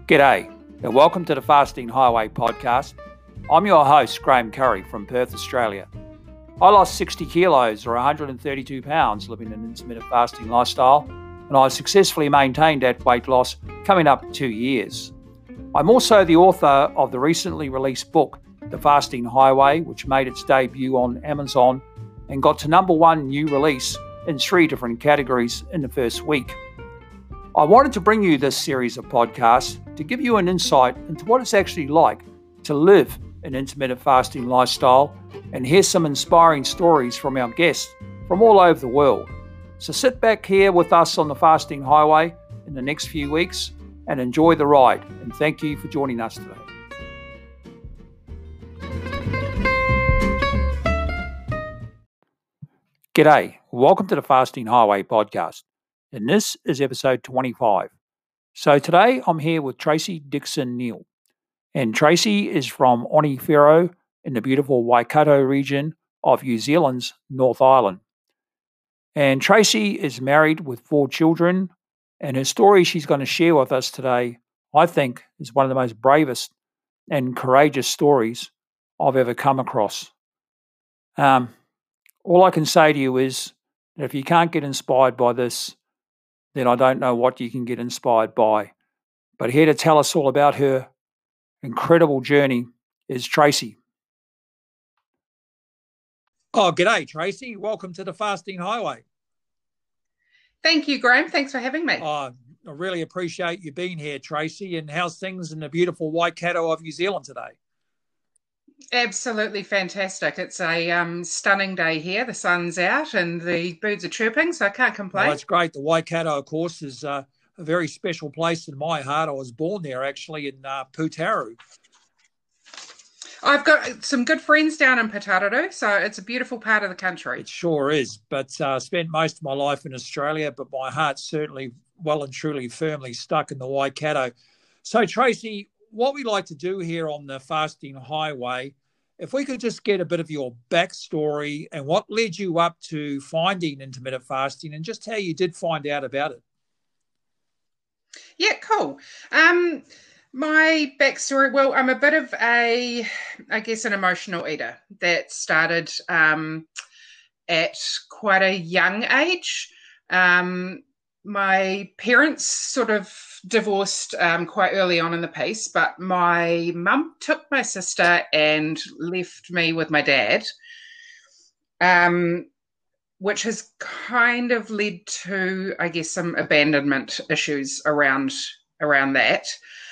G'day, and welcome to the Fasting Highway podcast. I'm your host, Graham Curry from Perth, Australia. I lost 60 kilos or 132 pounds living an intermittent fasting lifestyle, and I've successfully maintained that weight loss coming up 2 years. I'm also the author of the recently released book, The Fasting Highway, which made its debut on Amazon and got to #1 new release in 3 different categories in the first week. I wanted to bring you this series of podcasts to give you an insight into what it's actually like to live an intermittent fasting lifestyle and hear some inspiring stories from our guests from all over the world. So sit back here with us on the Fasting Highway in the next few weeks and enjoy the ride. And thank you for joining us today. G'day, welcome to the Fasting Highway podcast. And this is episode 25. So today I'm here with Tracy Dixon-Neal. And Tracy is from Onewhiro in the beautiful Waikato region of New Zealand's North Island. And Tracy is married with 4 children, and her story she's going to share with us today, I think, is one of the most bravest and courageous stories I've ever come across. All I can say to you is that if you can't get inspired by this, then I don't know what you can get inspired by. But here to tell us all about her incredible journey is Tracy. Oh, g'day, Tracy. Welcome to the Fasting Highway. Thank you, Graham. Thanks for having me. I really appreciate you being here, Tracy. And how's things in the beautiful Waikato of New Zealand today? Absolutely fantastic. It's a stunning day here. The sun's out and the birds are chirping, so I can't complain. Well, that's great. The Waikato, of course, is a very special place in my heart. I was born there, actually, in Putaru. I've got some good friends down in Putaru, so it's a beautiful part of the country. It sure is, but spent most of my life in Australia, but my heart's certainly well and truly firmly stuck in the Waikato. So, Tracy, what we like to do here on the Fasting Highway, if we could just get a bit of your backstory and what led you up to finding intermittent fasting and just how you did find out about it. Yeah, cool. My backstory, well, I'm a bit of an emotional eater that started at quite a young age. My parents sort of divorced quite early on in the piece, but my mum took my sister and left me with my dad, which has kind of led to, I guess, some abandonment issues around that.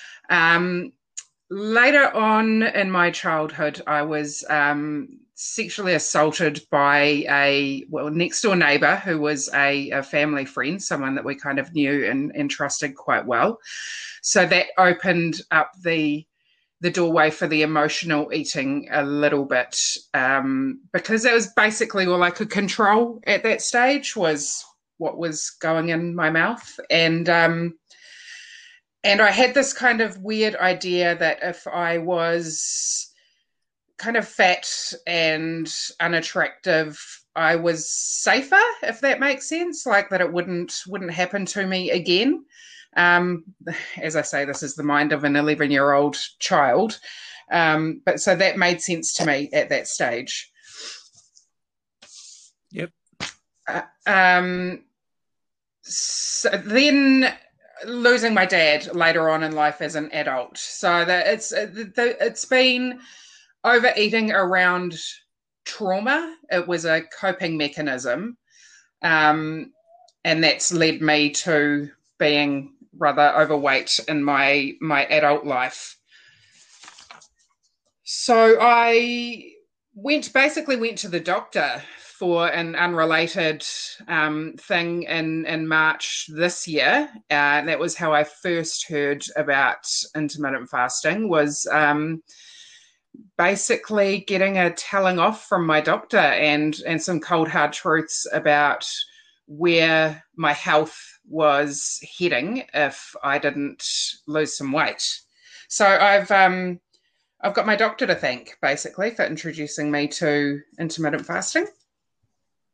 Later on in my childhood, I was sexually assaulted by a next door neighbour who was a family friend, someone that we kind of knew and trusted quite well. So that opened up the doorway for the emotional eating a little bit, because that was basically all I could control at that stage was what was going in my mouth. And I had this kind of weird idea that if I was kind of fat and unattractive, I was safer, if that makes sense, like that it wouldn't happen to me again. As I say, this is the mind of an 11-year-old child. But so that made sense to me at that stage. Yep. So then losing my dad later on in life as an adult. So that it's been overeating around trauma. It was a coping mechanism. And that's led me to being rather overweight in my adult life. So I went to the doctor for an unrelated thing in March this year. That was how I first heard about intermittent fasting, was basically getting a telling off from my doctor and some cold hard truths about where my health was heading if I didn't lose some weight. So I've got my doctor to thank, basically, for introducing me to intermittent fasting.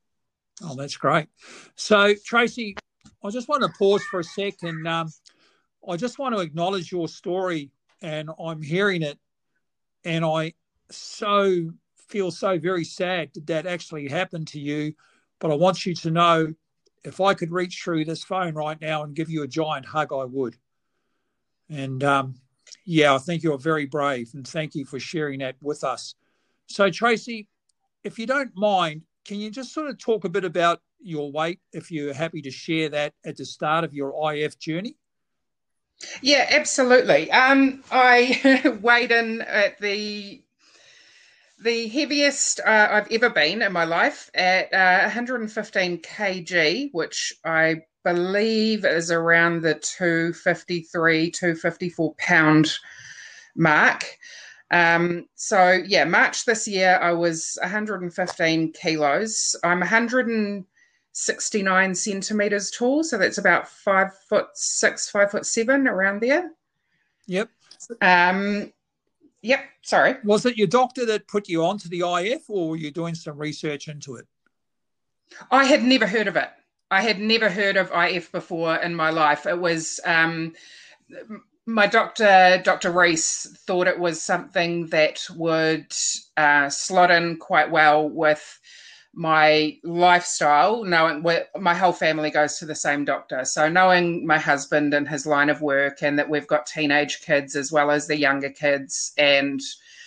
Oh, that's great. So, Tracy, I just want to pause for a sec and I just want to acknowledge your story, and I'm hearing it, and I feel so very sad that that actually happened to you. But I want you to know, if I could reach through this phone right now and give you a giant hug, I would. And I think you're very brave, and thank you for sharing that with us. So, Tracy, if you don't mind, can you just sort of talk a bit about your weight, if you're happy to share that at the start of your IF journey? Yeah, absolutely. I weighed in at the heaviest I've ever been in my life at 115 kg, which I believe is around the 253, 254 pound mark. March this year, I was 115 kilos. I'm 169 centimeters tall, so that's about 5'6", 5'7", around there. Yep. Yep, sorry. Was it your doctor that put you onto the IF, or were you doing some research into it? I had never heard of it. I had never heard of IF before in my life. It was my doctor, Dr. Reese, thought it was something that would slot in quite well with my lifestyle, knowing my whole family goes to the same doctor. So knowing my husband and his line of work, and that we've got teenage kids as well as the younger kids, and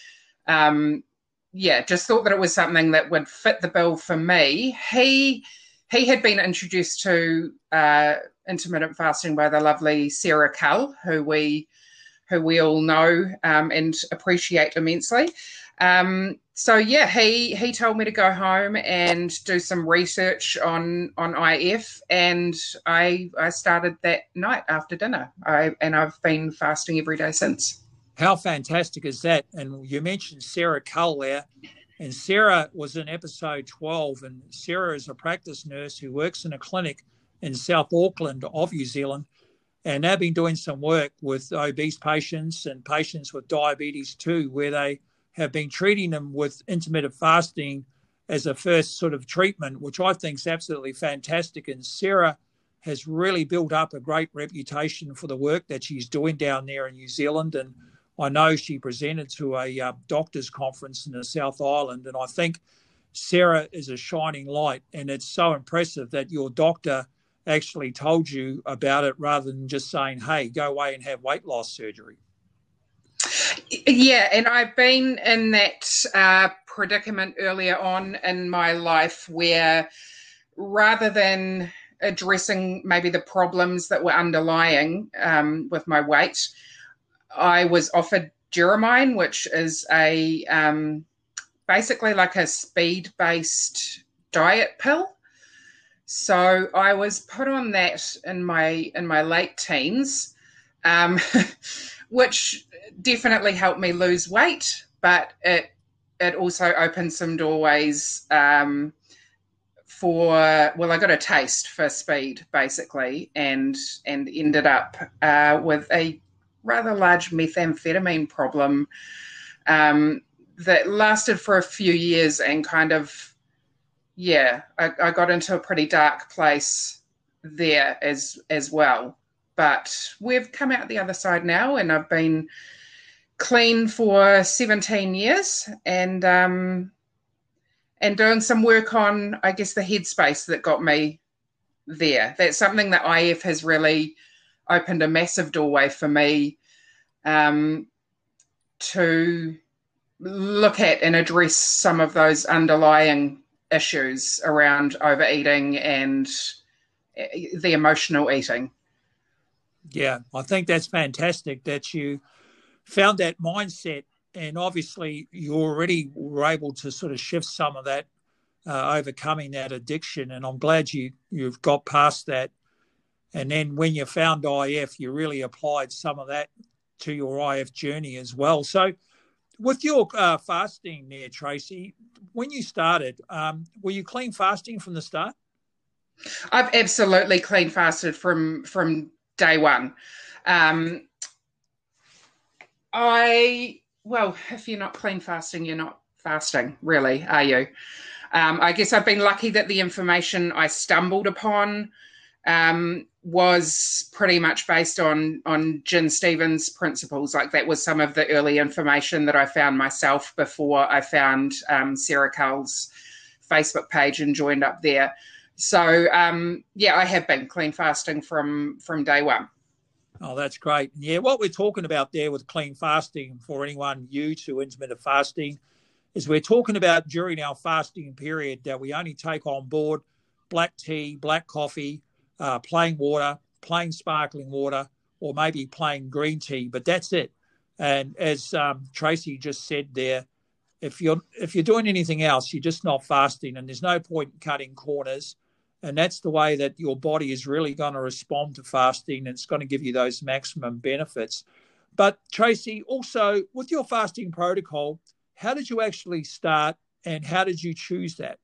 just thought that it was something that would fit the bill for me. He had been introduced to intermittent fasting by the lovely Sarah Cull, who we all know and appreciate immensely. He told me to go home and do some research on IF, and I started that night after dinner. I've been fasting every day since. How fantastic is that? And you mentioned Sarah Cull there, and Sarah was in episode 12, and Sarah is a practice nurse who works in a clinic in South Auckland of New Zealand, and they've been doing some work with obese patients and patients with diabetes too, where they have been treating them with intermittent fasting as a first sort of treatment, which I think is absolutely fantastic. And Sarah has really built up a great reputation for the work that she's doing down there in New Zealand. And I know she presented to a doctors' conference in the South Island. And I think Sarah is a shining light. And it's so impressive that your doctor actually told you about it rather than just saying, hey, go away and have weight loss surgery. Yeah, and I've been in that predicament earlier on in my life where, rather than addressing maybe the problems that were underlying with my weight, I was offered Duromine, which is a basically like a speed-based diet pill. So I was put on that in my late teens, which definitely helped me lose weight, but it also opened some doorways I got a taste for speed basically, and ended up with a rather large methamphetamine problem that lasted for a few years, and kind of, I got into a pretty dark place there as well. But we've come out the other side now, and I've been clean for 17 years and doing some work on, I guess, the headspace that got me there. That's something that IF has really opened a massive doorway for me to look at and address some of those underlying issues around overeating and the emotional eating. Yeah, I think that's fantastic that you found that mindset, and obviously you already were able to sort of shift some of that, overcoming that addiction, and I'm glad you've got past that. And then when you found IF, you really applied some of that to your IF journey as well. So with your fasting there, Tracy, when you started, were you clean fasting from the start? I've absolutely clean fasted from day one. If you're not clean fasting, you're not fasting, really, are you? I guess I've been lucky that the information I stumbled upon was pretty much based on Gin Stephens principles. Like, that was some of the early information that I found myself before I found Sarah Cull's Facebook page and joined up there. So I have been clean fasting from day one. Oh, that's great. Yeah, what we're talking about there with clean fasting, for anyone new to intermittent fasting, is we're talking about during our fasting period that we only take on board black tea, black coffee, plain water, plain sparkling water, or maybe plain green tea, but that's it. And as Tracy just said there, if you're doing anything else, you're just not fasting, and there's no point in cutting corners. And that's the way that your body is really going to respond to fasting, and it's going to give you those maximum benefits. But Tracy, also with your fasting protocol, how did you actually start, and how did you choose that?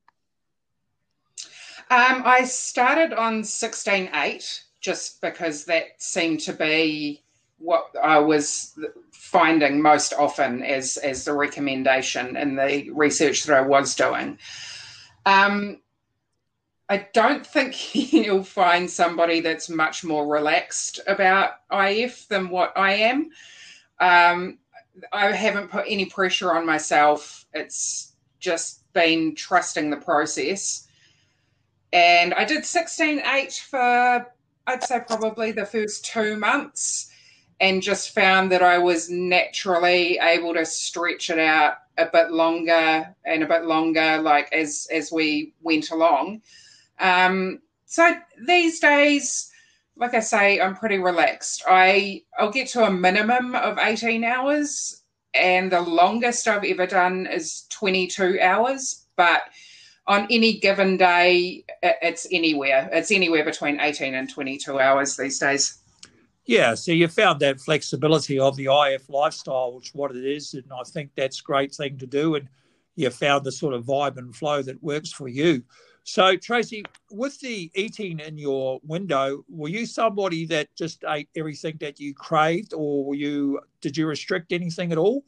I started on 16/8 just because that seemed to be what I was finding most often as the recommendation in the research that I was doing. I don't think you'll find somebody that's much more relaxed about IF than what I am. I haven't put any pressure on myself. It's just been trusting the process. And I did 16/8 for, I'd say, probably the first 2 months, and just found that I was naturally able to stretch it out a bit longer, like as we went along. So these days, like I say, I'm pretty relaxed. I'll get to a minimum of 18 hours, and the longest I've ever done is 22 hours. But on any given day, it's anywhere between 18 and 22 hours these days. Yeah, so you found that flexibility of the IF lifestyle, which is what it is, and I think that's a great thing to do, and you found the sort of vibe and flow that works for you. So, Tracy, with the eating in your window, were you somebody that just ate everything that you craved, or did you restrict anything at all?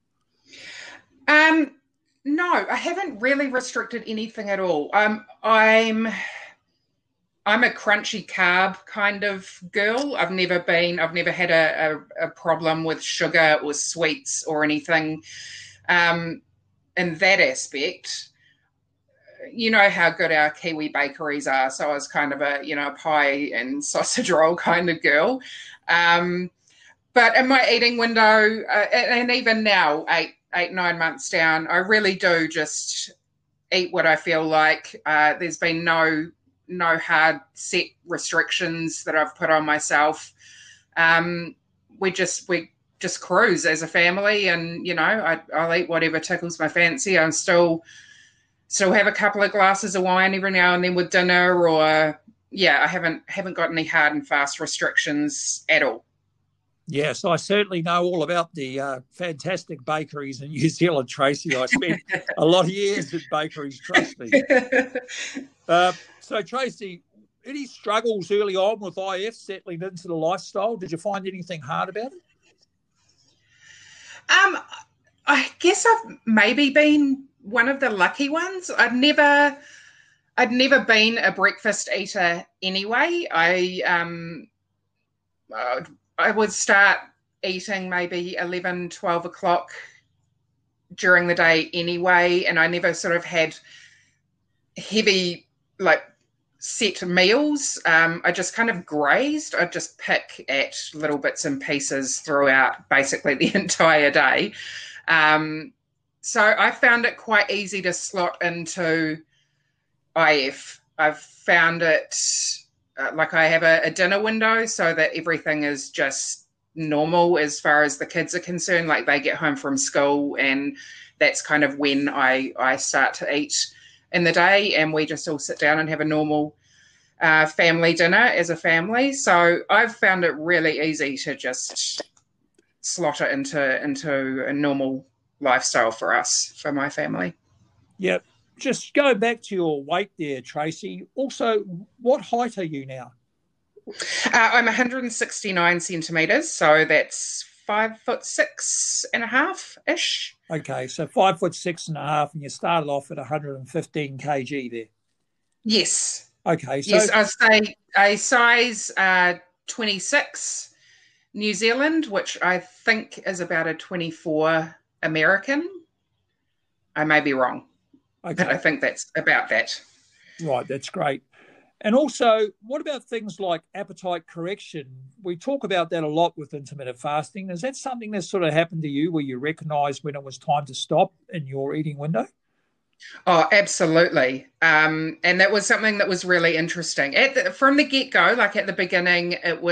No, I haven't really restricted anything at all. I'm a crunchy carb kind of girl. I've never had a problem with sugar or sweets or anything in that aspect. You know how good our Kiwi bakeries are, so I was kind of a pie and sausage roll kind of girl. But in my eating window, and even now, 9 months down, I really do just eat what I feel like. There's been no hard set restrictions that I've put on myself. We just cruise as a family, and I'll eat whatever tickles my fancy. I'm still have a couple of glasses of wine every now and then with dinner, or I haven't got any hard and fast restrictions at all. Yes, I certainly know all about the fantastic bakeries in New Zealand, Tracy. I spent a lot of years at bakeries, trust me. So, Tracy, any struggles early on with IF settling into the lifestyle? Did you find anything hard about it? I guess I've maybe been one of the lucky ones. I'd never been a breakfast eater anyway. I would start eating maybe 11, 12 o'clock during the day anyway, and I never sort of had heavy, set meals. I just kind of grazed. I'd just pick at little bits and pieces throughout basically the entire day. So I found it quite easy to slot into IF. I've found it I have a dinner window so that everything is just normal as far as the kids are concerned. Like, they get home from school, and that's kind of when I start to eat in the day, and we just all sit down and have a normal family dinner as a family. So I've found it really easy to just slot it into a normal lifestyle for us, for my family. Yep. Just go back to your weight there, Tracy. Also, what height are you now? I'm 169 centimetres, so that's 5'6.5" ish. Okay, so 5'6.5", and you started off at 115 kg there. Yes. Okay, so Yes, I'd say a size 26 New Zealand, which I think is about a 24 American. I may be wrong, but I okay, think that's about that. right, that's great. And also, what about things like appetite correction? We talk about that a lot with intermittent fasting. Is that something that sort of happened to you where you recognized when it was time to stop in your eating window? Oh, absolutely. And that was something that was really interesting. From the get-go, like at the beginning,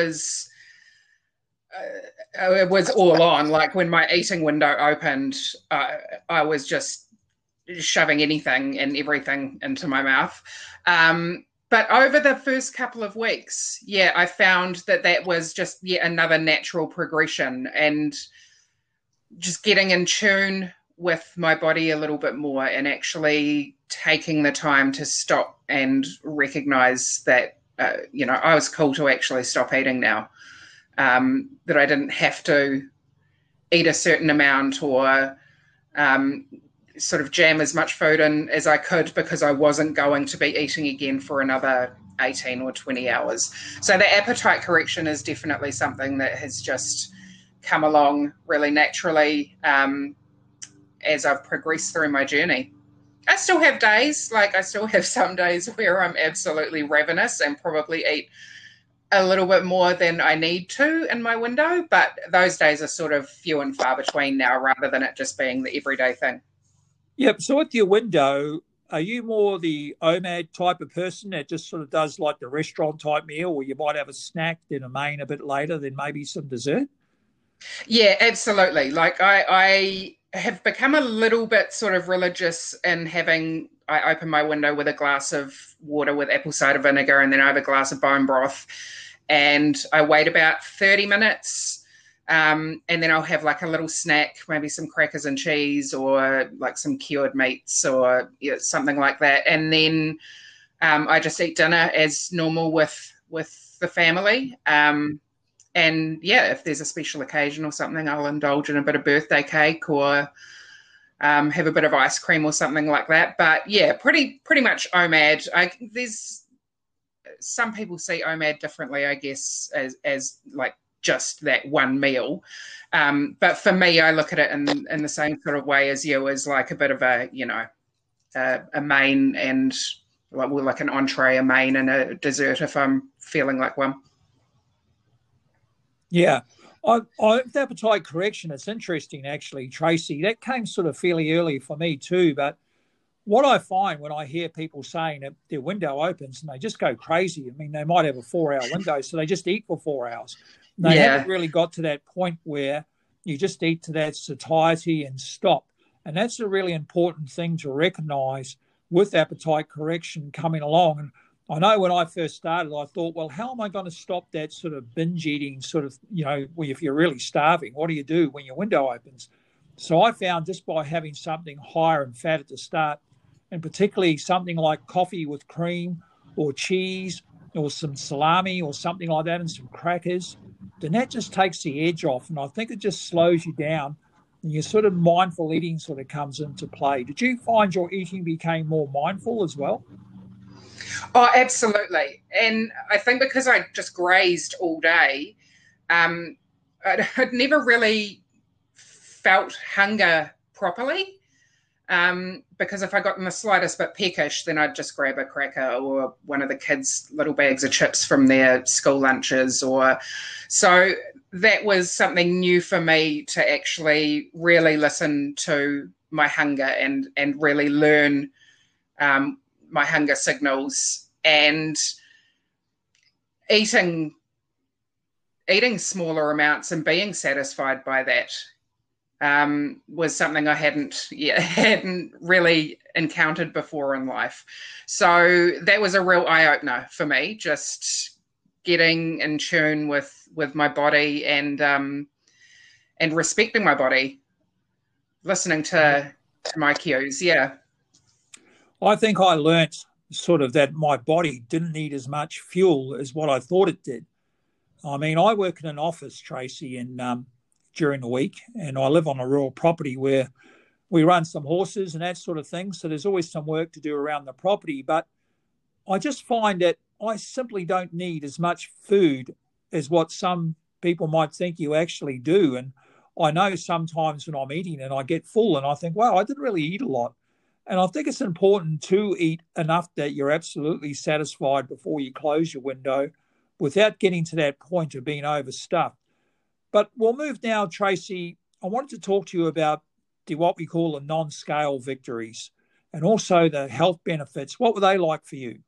it was all on. Like when my eating window opened, I was just shoving anything and everything into my mouth. But over the first couple of weeks, yeah, I found that was just yet another natural progression and just getting in tune with my body a little bit more and actually taking the time to stop and recognize that, I was cool to actually stop eating now. That I didn't have to eat a certain amount or sort of jam as much food in as I could because I wasn't going to be eating again for another 18 or 20 hours. So the appetite correction is definitely something that has just come along really naturally as I've progressed through my journey. I still have days, I still have some days where I'm absolutely ravenous and probably eat a little bit more than I need to in my window, but those days are sort of few and far between now rather than it just being the everyday thing. Yep. So with your window, are you more the OMAD type of person that just sort of does like the restaurant type meal where you might have a snack, then a main a bit later, then maybe some dessert? Yeah, absolutely. I have become a little bit sort of religious in I open my window with a glass of water with apple cider vinegar and then I have a glass of bone broth and I wait about 30 minutes and then I'll have like a little snack, maybe some crackers and cheese or like some cured meats or something like that. And then I just eat dinner as normal with the family. And yeah, if there's a special occasion or something, I'll indulge in a bit of birthday cake or have a bit of ice cream or something like that. But yeah, pretty much OMAD. There's some people see OMAD differently, I guess, as like just that one meal. But for me, I look at it in the same sort of way as you, as like a bit of a a main and like an entree, a main, and a dessert if I'm feeling like one. Yeah. The appetite correction, it's interesting actually, Tracy. That came sort of fairly early for me too. But what I find when I hear people saying that their window opens and they just go crazy, I mean, they might have a 4-hour window, so they just eat for 4 hours. And they haven't really got to that point where you just eat to that satiety and stop. And that's a really important thing to recognize with appetite correction coming along. And I know when I first started, I thought, well, how am I going to stop that sort of binge eating sort of, if you're really starving, what do you do when your window opens? So I found just by having something higher in fat at the start, and particularly something like coffee with cream or cheese or some salami or something like that and some crackers, then that just takes the edge off. And I think it just slows you down and your sort of mindful eating sort of comes into play. Did you find your eating became more mindful as well? Oh, absolutely. And I think because I just grazed all day, I'd never really felt hunger properly. Because if I got in the slightest bit peckish, then I'd just grab a cracker or one of the kids' little bags of chips from their school lunches. So that was something new for me to actually really listen to my hunger and really learn my hunger signals, and eating smaller amounts and being satisfied by that was something I hadn't really encountered before in life. So that was a real eye-opener for me, just getting in tune with my body and respecting my body, listening to my cues. Yeah. I think I learnt sort of that my body didn't need as much fuel as what I thought it did. I mean, I work in an office, Tracy, and during the week, and I live on a rural property where we run some horses and that sort of thing. So there's always some work to do around the property. But I just find that I simply don't need as much food as what some people might think you actually do. And I know sometimes when I'm eating and I get full and I think, wow, I didn't really eat a lot. And I think it's important to eat enough that you're absolutely satisfied before you close your window without getting to that point of being overstuffed. But we'll move now, Tracy. I wanted to talk to you about what we call the non-scale victories and also the health benefits. What were they like for you?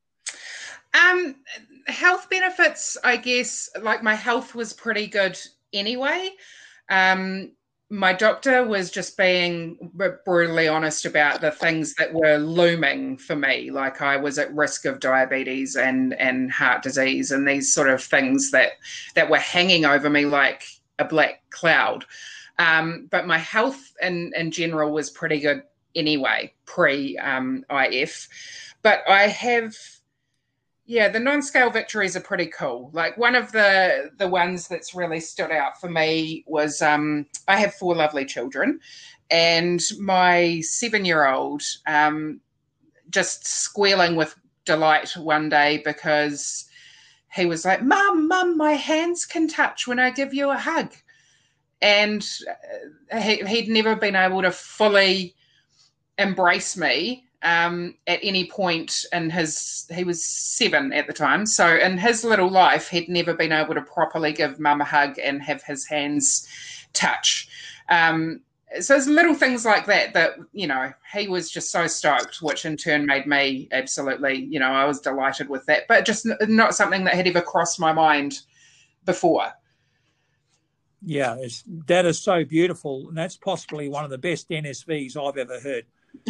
Health benefits, I guess, like my health was pretty good anyway. My doctor was just being brutally honest about the things that were looming for me. Like I was at risk of diabetes and heart disease and these sort of things that were hanging over me like a black cloud. But my health in general was pretty good anyway, pre-IF. But I have... Yeah, the non-scale victories are pretty cool. Like one of the ones that's really stood out for me was I have 4 lovely children, and my 7-year-old just squealing with delight one day because he was like, Mum, my hands can touch when I give you a hug. And he'd never been able to fully embrace me at any point in he was 7 at the time. So in his little life, he'd never been able to properly give Mum a hug and have his hands touch. So it's little things like that, he was just so stoked, which in turn made me absolutely, I was delighted with that, but just not something that had ever crossed my mind before. Yeah, that is so beautiful. And that's possibly one of the best NSVs I've ever heard.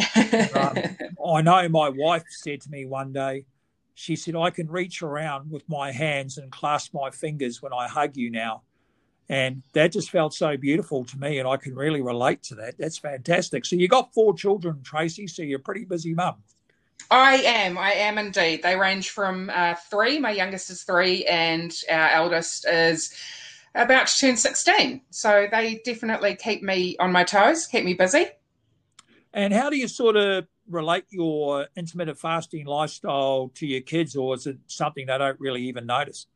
I know my wife said to me one day, she said, I can reach around with my hands and clasp my fingers when I hug you now. And that just felt so beautiful to me, and I can really relate to that. That's fantastic. So you got 4 children, Tracy, so you're a pretty busy mum. I am indeed. They range from 3, my youngest is 3, and our eldest is about to turn 16. So they definitely keep me on my toes, keep me busy. And how do you sort of relate your intermittent fasting lifestyle to your kids, or is it something they don't really even notice?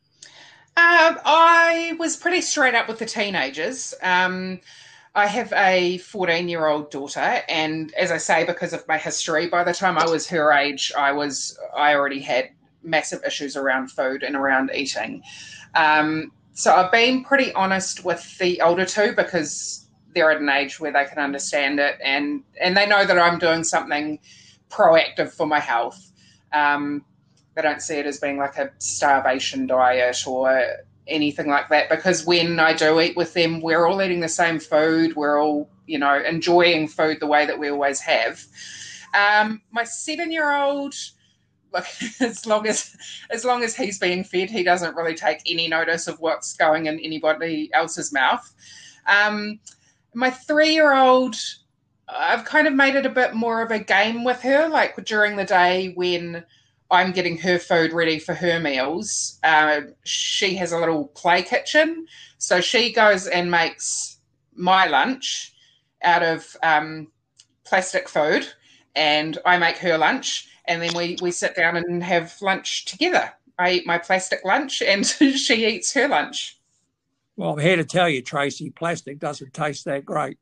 I was pretty straight up with the teenagers. I have a 14-year-old daughter, and as I say, because of my history, by the time I was her age, I already had massive issues around food and around eating. So I've been pretty honest with the older 2 because they're at an age where they can understand it, and they know that I'm doing something proactive for my health. They don't see it as being like a starvation diet or anything like that, because when I do eat with them, we're all eating the same food. We're all, enjoying food the way that we always have. My 7-year-old, look, as long as he's being fed, he doesn't really take any notice of what's going in anybody else's mouth. My 3-year-old, I've kind of made it a bit more of a game with her, like during the day when I'm getting her food ready for her meals. She has a little play kitchen. So she goes and makes my lunch out of plastic food, and I make her lunch, and then we sit down and have lunch together. I eat my plastic lunch and she eats her lunch. Well, I'm here to tell you, Tracy, plastic doesn't taste that great.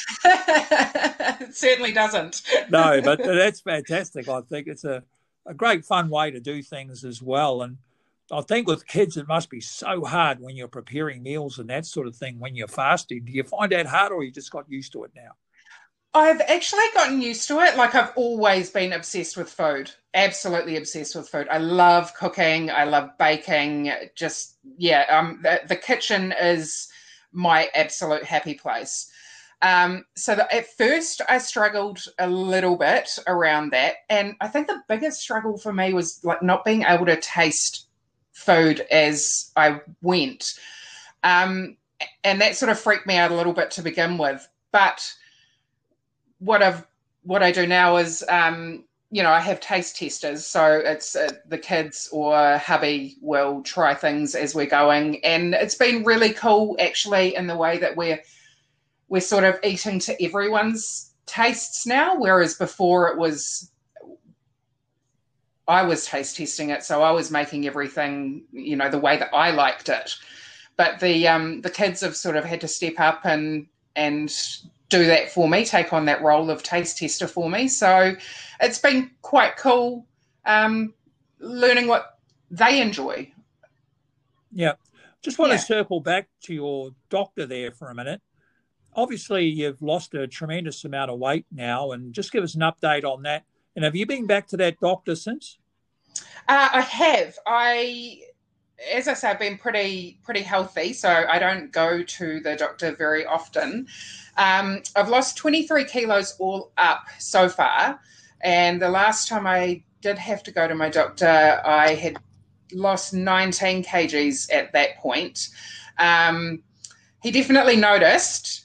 It certainly doesn't. No, but that's fantastic. I think it's a great fun way to do things as well. And I think with kids, it must be so hard when you're preparing meals and that sort of thing when you're fasting. Do you find that hard, or you just got used to it now? I've actually gotten used to it. Like, I've always been obsessed with food, absolutely obsessed with food. I love cooking. I love baking. The kitchen is my absolute happy place. At first I struggled a little bit around that. And I think the biggest struggle for me was like not being able to taste food as I went. And that sort of freaked me out a little bit to begin with. But what I do now is, I have taste testers. So it's the kids or hubby will try things as we're going. And it's been really cool, actually, in the way that we're sort of eating to everyone's tastes now, whereas before it was, I was taste testing it, so I was making everything, the way that I liked it. But the kids have sort of had to step up and do that for me, take on that role of taste tester for me. So it's been quite cool learning what they enjoy. Yeah. Just want to circle back to your doctor there for a minute. Obviously, you've lost a tremendous amount of weight now, and just give us an update on that. And have you been back to that doctor since? I have. As I say, I've been pretty healthy, so I don't go to the doctor very often. I've lost 23 kilos all up so far, and the last time I did have to go to my doctor, I had lost 19 kgs at that point. He definitely noticed.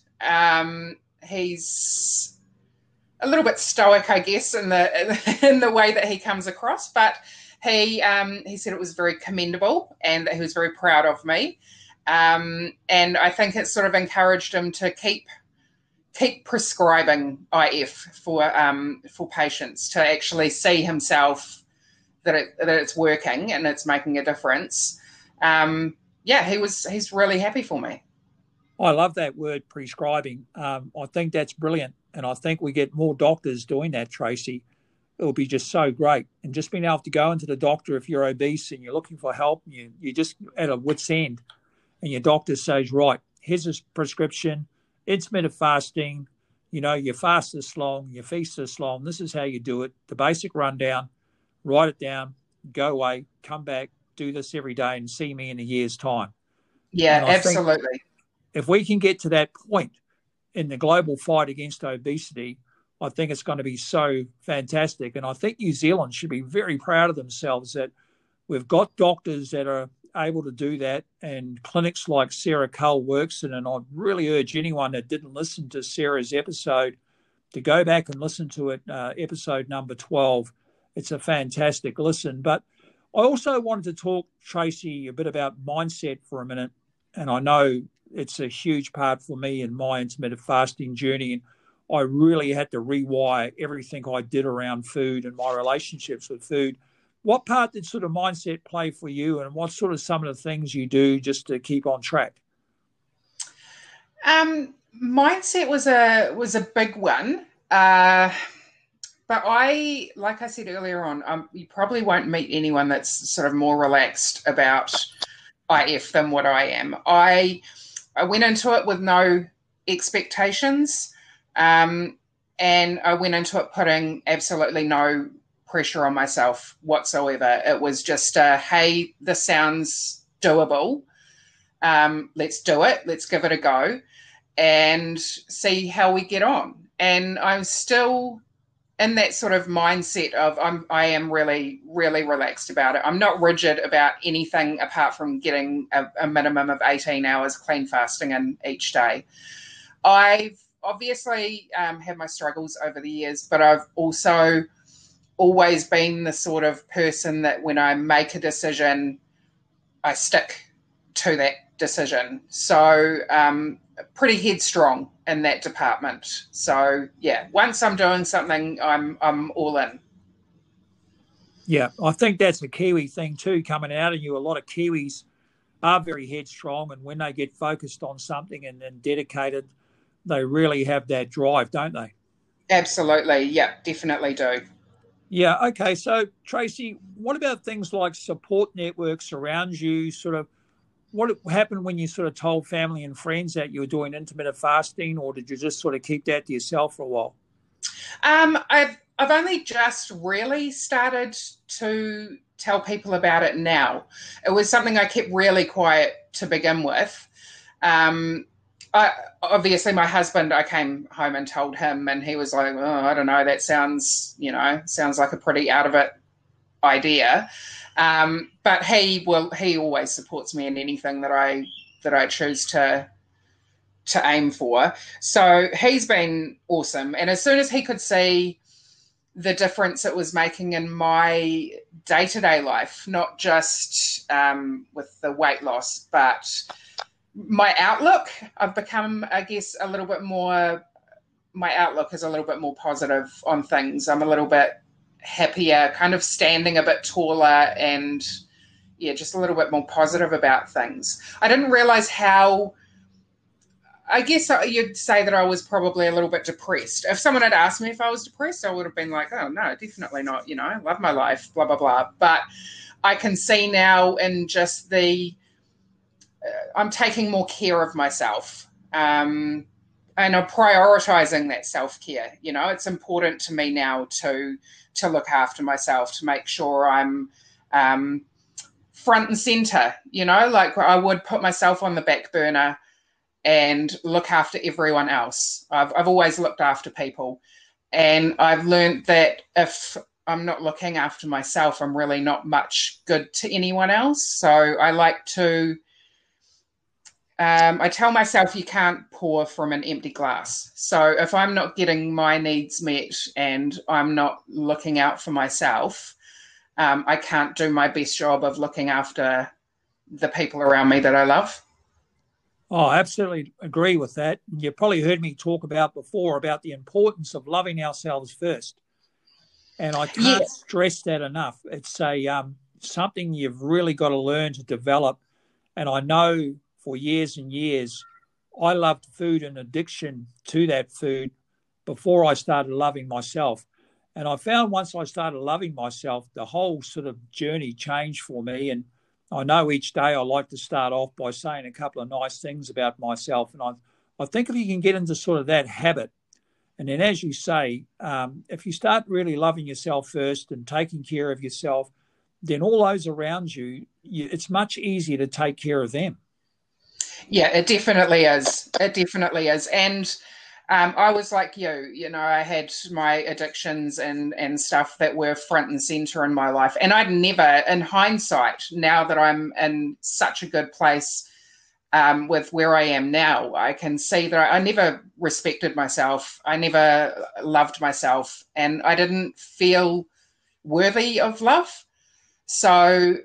He's a little bit stoic, I guess, in the way that he comes across, but he said it was very commendable and that he was very proud of me. And I think it sort of encouraged him to keep prescribing IF for patients, to actually see himself that it's working and it's making a difference. He's really happy for me. I love that word, prescribing. I think that's brilliant. And I think we get more doctors doing that, Tracy. It will be just so great. And just being able to go into the doctor if you're obese and you're looking for help, you're just at a wit's end, and your doctor says, right, here's a prescription, intermittent fasting, you fast this long, you feast this long, this is how you do it, the basic rundown, write it down, go away, come back, do this every day and see me in a year's time. Yeah, absolutely. If we can get to that point in the global fight against obesity, I think it's going to be so fantastic. And I think New Zealand should be very proud of themselves that we've got doctors that are able to do that, and clinics like Sarah Cull works in. And I'd really urge anyone that didn't listen to Sarah's episode to go back and listen to it, episode number 12. It's a fantastic listen. But I also wanted to talk, Tracy, a bit about mindset for a minute. And I know it's a huge part for me in my intermittent fasting journey. And I really had to rewire everything I did around food and my relationships with food. What part did sort of mindset play for you, and what sort of some of the things you do just to keep on track? Mindset was a big one. But like I said earlier on, you probably won't meet anyone that's sort of more relaxed about IF than what I am. I went into it with no expectations, and I went into it putting absolutely no pressure on myself whatsoever. It was just hey, this sounds doable. Let's do it. Let's give it a go and see how we get on. And I'm still in that sort of mindset of I am really, really relaxed about it. I'm not rigid about anything apart from getting a minimum of 18 hours clean fasting in each day. I've obviously had my struggles over the years, but I've also always been the sort of person that when I make a decision, I stick to that decision. So pretty headstrong in that department. So yeah, once I'm doing something, I'm all in. Yeah, I think that's a Kiwi thing too, coming out of you. A lot of Kiwis are very headstrong, and when they get focused on something and dedicated, they really have that drive, don't they? Absolutely. Yeah, definitely do. Yeah. Okay. So, Tracy, what about things like support networks around you? Sort of, what happened when you sort of told family and friends that you were doing intermittent fasting, or did you just sort of keep that to yourself for a while? I've only just really started to tell people about it now. It was something I kept really quiet to begin with. Obviously, my husband, I came home and told him, and he was like, oh, I don't know, that sounds like a pretty out of it idea. But he always supports me in anything that I choose to aim for. So he's been awesome. And as soon as he could see the difference it was making in my day-to-day life, not just with the weight loss, but my outlook, I've become, I guess, my outlook is a little bit more positive on things. I'm a little bit happier, kind of standing a bit taller, and just a little bit more positive about things. I didn't realize how, I guess you'd say that I was probably a little bit depressed. If someone had asked me if I was depressed, I would have been like, oh, no, definitely not. I love my life, blah, blah, blah. But I can see now in just I'm taking more care of myself. And I'm prioritizing that self-care. It's important to me now to look after myself, to make sure I'm front and center, like I would put myself on the back burner and look after everyone else. I've always looked after people. And I've learned that if I'm not looking after myself, I'm really not much good to anyone else. So I like to, I tell myself you can't pour from an empty glass. So if I'm not getting my needs met and I'm not looking out for myself, I can't do my best job of looking after the people around me that I love. Oh, I absolutely agree with that. You probably heard me talk about before about the importance of loving ourselves first. And I can't stress that enough. It's something you've really got to learn to develop. And I know for years and years, I loved food and addiction to that food before I started loving myself. And I found once I started loving myself, the whole sort of journey changed for me. And I know each day I like to start off by saying a couple of nice things about myself. And I think if you can get into sort of that habit, and then as you say, if you start really loving yourself first and taking care of yourself, then all those around you, it's much easier to take care of them. Yeah, it definitely is. It definitely is. And I was like you, I had my addictions and stuff that were front and center in my life. And I'd never, in hindsight, now that I'm in such a good place with where I am now, I can see that I never respected myself. I never loved myself, and I didn't feel worthy of love. So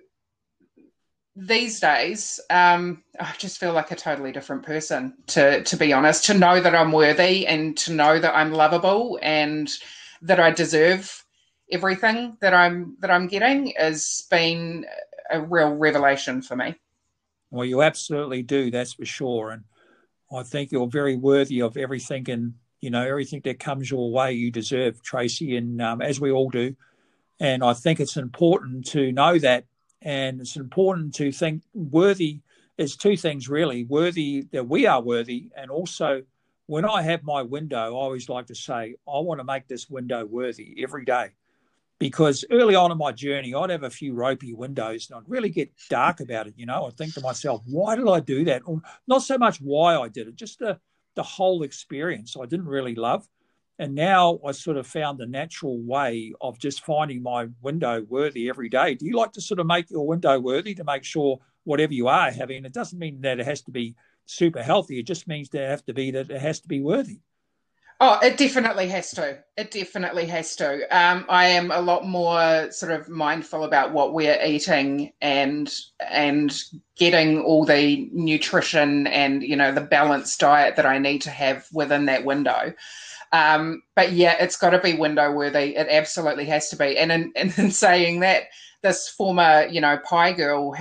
these days, I just feel like a totally different person, to be honest, to know that I'm worthy and to know that I'm lovable and that I deserve everything that I'm getting has been a real revelation for me. Well, you absolutely do, that's for sure. And I think you're very worthy of everything, and, everything that comes your way you deserve, Tracy, and as we all do. And I think it's important to know that. And it's important to think worthy is two things, really. Worthy, that we are worthy. And also, when I have my window, I always like to say, I want to make this window worthy every day. Because early on in my journey, I'd have a few ropey windows and I'd really get dark about it. I'd think to myself, why did I do that? Or not so much why I did it, just the whole experience I didn't really love. And now I sort of found the natural way of just finding my window worthy every day. Do you like to sort of make your window worthy to make sure whatever you are having, it doesn't mean that it has to be super healthy. It just means that it has to be worthy. Oh, it definitely has to. It definitely has to. I am a lot more sort of mindful about what we're eating and getting all the nutrition and, the balanced diet that I need to have within that window. But yeah, it's got to be window worthy. It absolutely has to be. And in saying that, this former, pie girl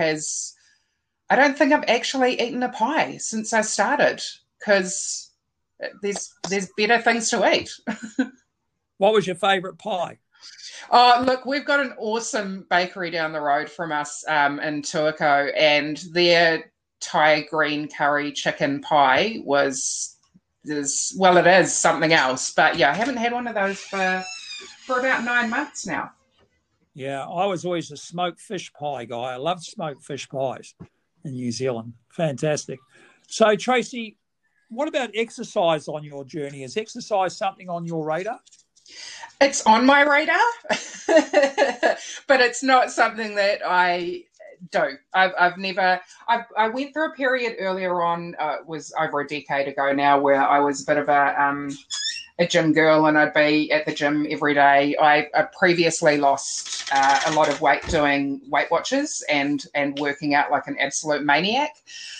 I don't think I've actually eaten a pie since I started, because there's better things to eat. What was your favourite pie? Oh, look, we've got an awesome bakery down the road from us in Tuakau, and their Thai green curry chicken pie it is something else. But yeah, I haven't had one of those for about 9 months now. Yeah, I was always a smoked fish pie guy. I loved smoked fish pies in New Zealand. Fantastic. So, Tracy, what about exercise on your journey? Is exercise something on your radar? It's on my radar, but it's not something that I do. I've never. I went through a period earlier on. It was over a decade ago now, where I was a bit of a gym girl, and I'd be at the gym every day. I previously lost a lot of weight doing Weight Watchers and working out like an absolute maniac.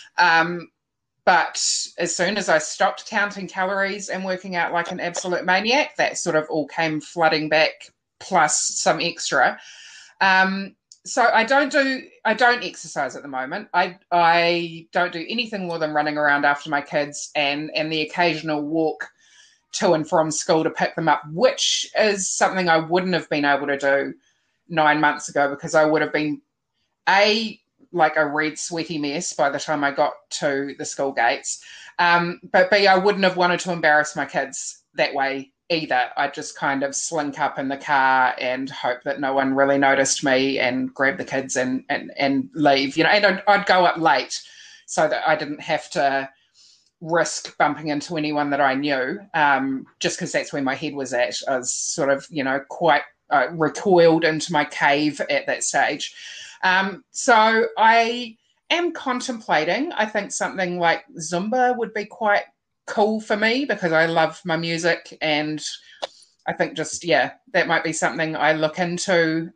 But as soon as I stopped counting calories and working out like an absolute maniac, that sort of all came flooding back plus some extra. So I don't exercise at the moment. I don't do anything more than running around after my kids and the occasional walk to and from school to pick them up, which is something I wouldn't have been able to do 9 months ago, because I would have been like a red sweaty mess by the time I got to the school gates. But B, I wouldn't have wanted to embarrass my kids that way either. I'd just kind of slink up in the car and hope that no one really noticed me and grab the kids and leave, and I'd go up late so that I didn't have to risk bumping into anyone that I knew, just because that's where my head was at. I was sort of, quite recoiled into my cave at that stage. So I am contemplating, I think something like Zumba would be quite cool for me, because I love my music, and I think that might be something I look into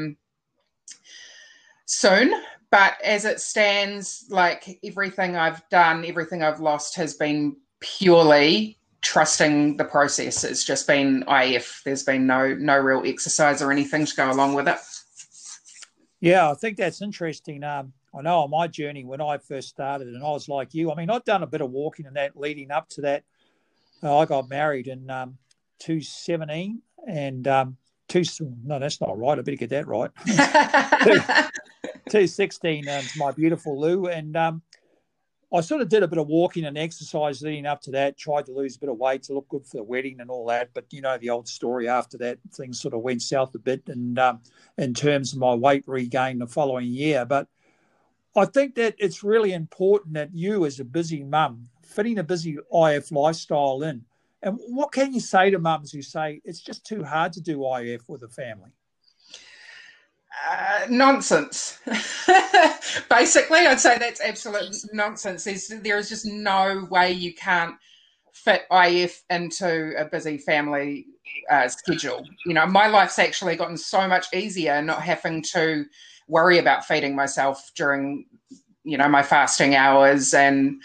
soon. But as it stands, like everything I've done, everything I've lost has been purely trusting the process. It's just been IF. There's been no real exercise or anything to go along with it. Yeah, I think that's interesting. I know on my journey when I first started, and I was like you, I mean, I'd done a bit of walking and that leading up to that. I got married in 2017 and no, that's not right. I better get that right. 2016 to my beautiful Lou. And I sort of did a bit of walking and exercise leading up to that, tried to lose a bit of weight to look good for the wedding and all that. But the old story after that, things sort of went south a bit, and in terms of my weight regain the following year. But I think that it's really important that you, as a busy mum, fitting a busy IF lifestyle in. And what can you say to mums who say it's just too hard to do IF with a family? Nonsense. Basically, I'd say that's absolute nonsense. There is just no way you can't fit IF into a busy family schedule. My life's actually gotten so much easier not having to worry about feeding myself during, my fasting hours. And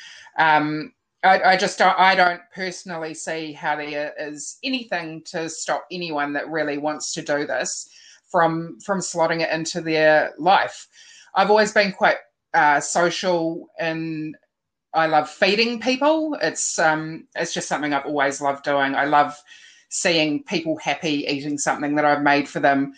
I don't personally see how there is anything to stop anyone that really wants to do this from slotting it into their life. I've always been quite social, and I love feeding people. It's just something I've always loved doing. I love seeing people happy eating something that I've made for them.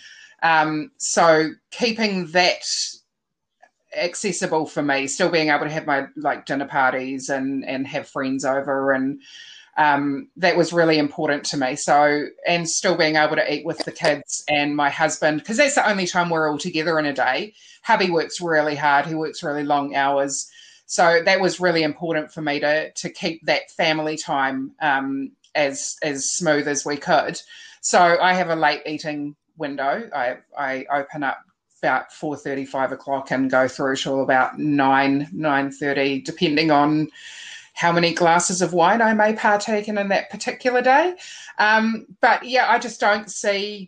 So keeping that accessible for me, still being able to have my dinner parties and have friends over, and that was really important to me. So, and still being able to eat with the kids and my husband, because that's the only time we're all together in a day. Hubby works really hard. He works really long hours. So that was really important for me to keep that family time as smooth as we could. So I have a late eating window. I open up about 4:30, 5 o'clock and go through till about 9:30, depending on how many glasses of wine I may partake in that particular day. But yeah, I just don't see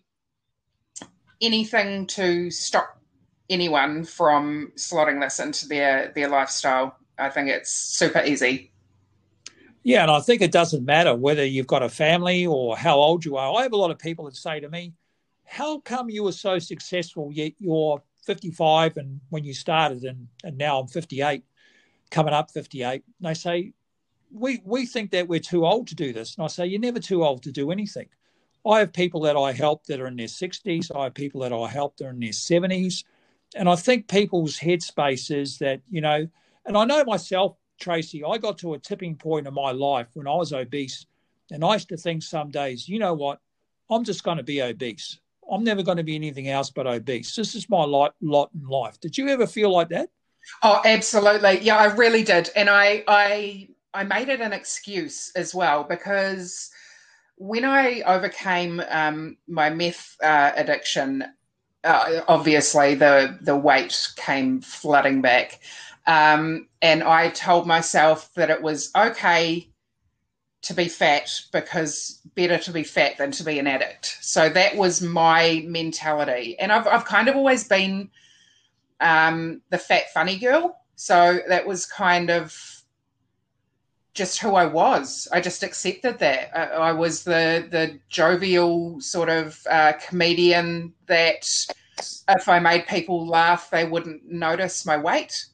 anything to stop anyone from slotting this into their lifestyle. I think it's super easy. Yeah, and I think it doesn't matter whether you've got a family or how old you are. I have a lot of people that say to me, how come you were so successful yet you're 55 and when you started and now I'm 58, coming up 58. And they say, we think that we're too old to do this. And I say, you're never too old to do anything. I have people that I help that are in their 60s. I have people that I help that are in their 70s. And I think people's headspace is that, and I know myself, Tracy, I got to a tipping point in my life when I was obese. And I used to think some days, you know what, I'm just going to be obese. I'm never going to be anything else but obese. This is my lot in life. Did you ever feel like that? Oh, absolutely. Yeah, I really did. And I made it an excuse as well, because when I overcame my meth addiction, obviously the weight came flooding back. And I told myself that it was okay to be fat, because better to be fat than to be an addict. So that was my mentality. And I've kind of always been the fat funny girl. So that was kind of just who I was. I just accepted that. I was the jovial sort of comedian that if I made people laugh, they wouldn't notice my weight.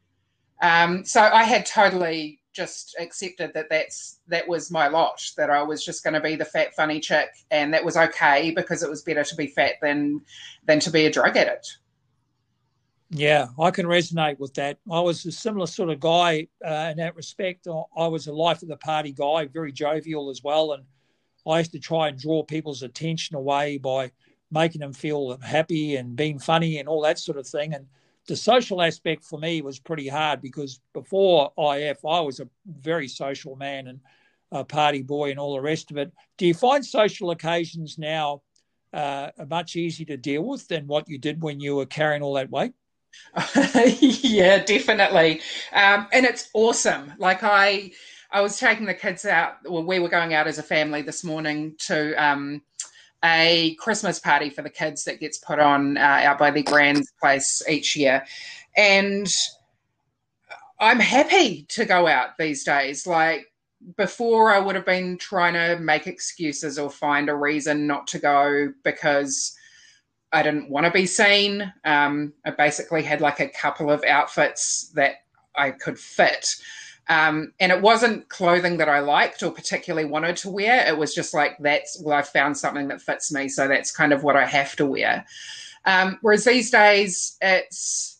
So I had totally just accepted that was my lot, that I was just going to be the fat, funny chick, and that was okay because it was better to be fat than to be a drug addict. Yeah, I can resonate with that. I was a similar sort of guy in that respect. I was a life of the party guy, very jovial as well, and I used to try and draw people's attention away by making them feel happy and being funny and all that sort of thing. And the social aspect for me was pretty hard because before IF, I was a very social man and a party boy and all the rest of it. Do you find social occasions now much easier to deal with than what you did when you were carrying all that weight? Yeah, definitely. And it's awesome. Like I was taking the kids out, well, we were going out as a family this morning to a Christmas party for the kids that gets put on out by their grand's place each year. And I'm happy to go out these days. Like before, I would have been trying to make excuses or find a reason not to go because I didn't want to be seen. I basically had like a couple of outfits that I could fit. And it wasn't clothing that I liked or particularly wanted to wear. It was just like, I found something that fits me. So that's kind of what I have to wear. Whereas these days it's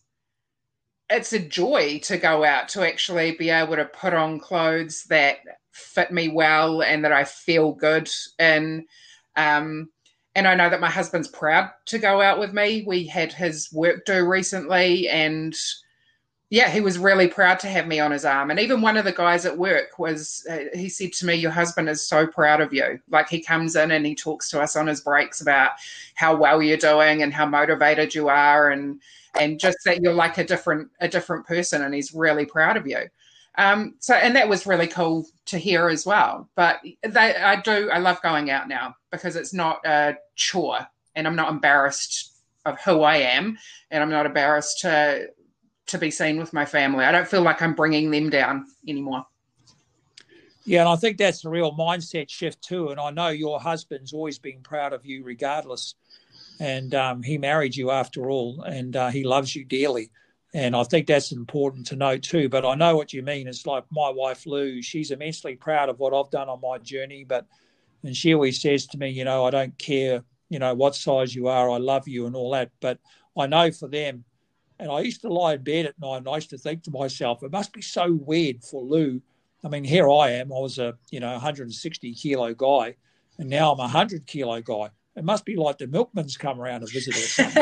a joy to go out, to actually be able to put on clothes that fit me well and that I feel good in. And I know that my husband's proud to go out with me. We had his work do recently, and yeah, he was really proud to have me on his arm. And even one of the guys at work he said to me, your husband is so proud of you. Like he comes in and he talks to us on his breaks about how well you're doing and how motivated you are and just that you're like a different person, and he's really proud of you. And that was really cool to hear as well. But I love going out now because it's not a chore, and I'm not embarrassed of who I am, and I'm not embarrassed to be seen with my family. I don't feel like I'm bringing them down anymore. Yeah, and I think that's a real mindset shift too. And I know your husband's always been proud of you regardless. And he married you after all, and he loves you dearly. And I think that's important to know too. But I know what you mean. It's like my wife, Lou, she's immensely proud of what I've done on my journey. And she always says to me, I don't care, what size you are, I love you and all that. But I know for them, and I used to lie in bed at night and I used to think to myself, it must be so weird for Lou. I mean, here I am. I was a 160 kilo guy, and now I'm a 100 kilo guy. It must be like the milkman's come around to visit or something.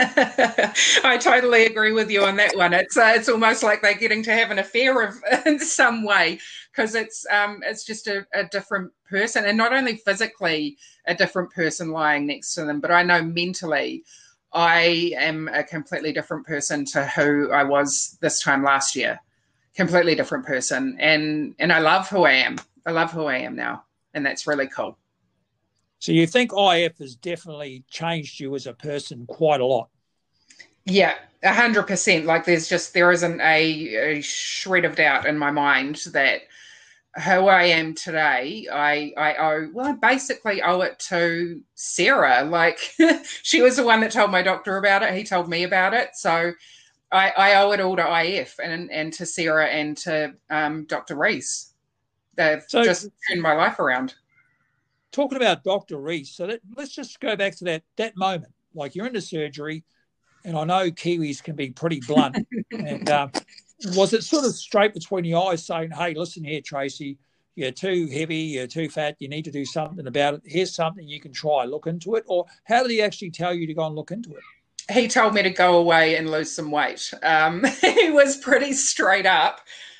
I totally agree with you on that one. It's almost like they're getting to have an affair in some way, because it's just a different person, and not only physically a different person lying next to them, but I know mentally I am a completely different person to who I was this time last year. Completely different person, and I love who I am. I love who I am now, and that's really cool. So you think IF has definitely changed you as a person quite a lot? Yeah, 100%. Like there isn't a shred of doubt in my mind that who I am today, I basically owe it to Sarah. Like she was the one that told my doctor about it. He told me about it. So I owe it all to IF and to Sarah and to Dr. Reese. They've just turned my life around. Talking about Dr. Reese, so let's just go back to that moment. Like you're in the surgery, and I know Kiwis can be pretty blunt. And was it sort of straight between the eyes saying, hey, listen here, Tracy, you're too heavy, you're too fat, you need to do something about it. Here's something you can try, look into it. Or how did he actually tell you to go and look into it? He told me to go away and lose some weight. He was pretty straight up.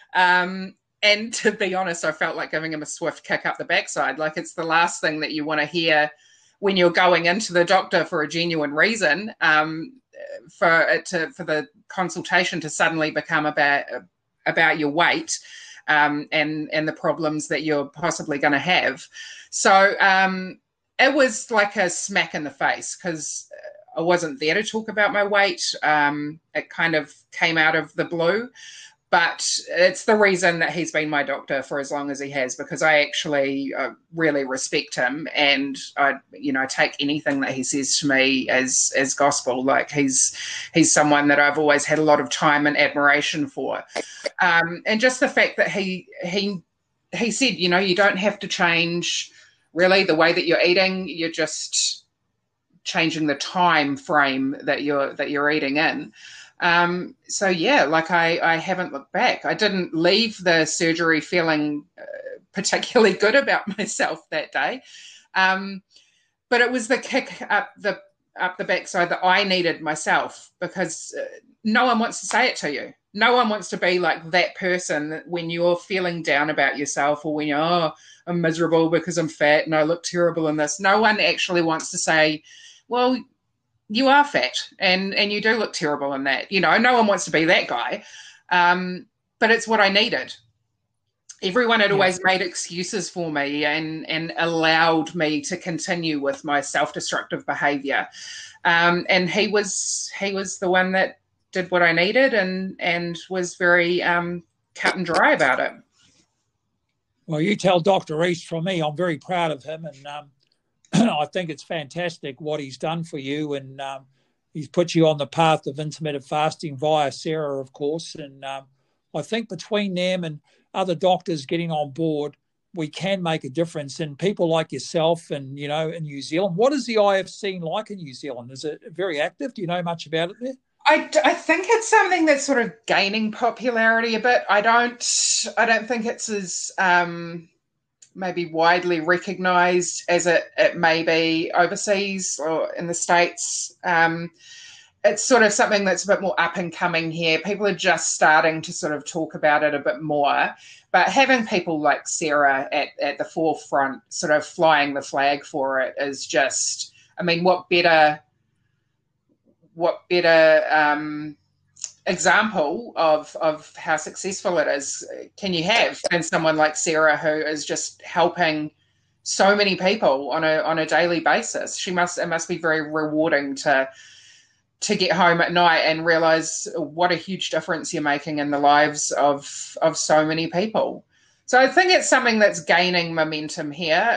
And to be honest, I felt like giving him a swift kick up the backside. Like it's the last thing that you want to hear when you're going into the doctor for a genuine reason, for the consultation to suddenly become about your weight and the problems that you're possibly going to have. So it was like a smack in the face because I wasn't there to talk about my weight. It kind of came out of the blue. but it's the reason that he's been my doctor for as long as he has, because I actually really respect him, and I, take anything that he says to me as gospel. Like he's someone that I've always had a lot of time and admiration for, and just the fact that he said, you don't have to change really the way that you're eating. You're just changing the time frame that you're eating in. So yeah, like I haven't looked back. I didn't leave the surgery feeling particularly good about myself that day. But it was the kick up the backside that I needed myself, because no one wants to say it to you. No one wants to be like that person when you're feeling down about yourself, or when you're, oh, I'm miserable because I'm fat and I look terrible in this. No one actually wants to say, well, you are fat and you do look terrible in that. No one wants to be that guy. But it's what I needed. Everyone had always made excuses for me and allowed me to continue with my self-destructive behavior. And he was the one that did what I needed and was very cut and dry about it. Well, you tell Dr. East from me, I'm very proud of him, and I think it's fantastic what he's done for you, and he's put you on the path of intermittent fasting via Sarah, of course. And I think between them and other doctors getting on board, we can make a difference. And people like yourself and, in New Zealand, what is the IF like in New Zealand? Is it very active? Do you know much about it there? I think it's something that's sort of gaining popularity a bit. I don't think it's as maybe widely recognised as it may be overseas or in the States. It's sort of something that's a bit more up and coming here. People are just starting to sort of talk about it a bit more. But having people like Sarah at the forefront sort of flying the flag for it is just, I mean, what better example of how successful it is can you have than someone like Sarah, who is just helping so many people on a daily basis? It must be very rewarding to get home at night and realize what a huge difference you're making in the lives of so many people. So I think it's something that's gaining momentum here.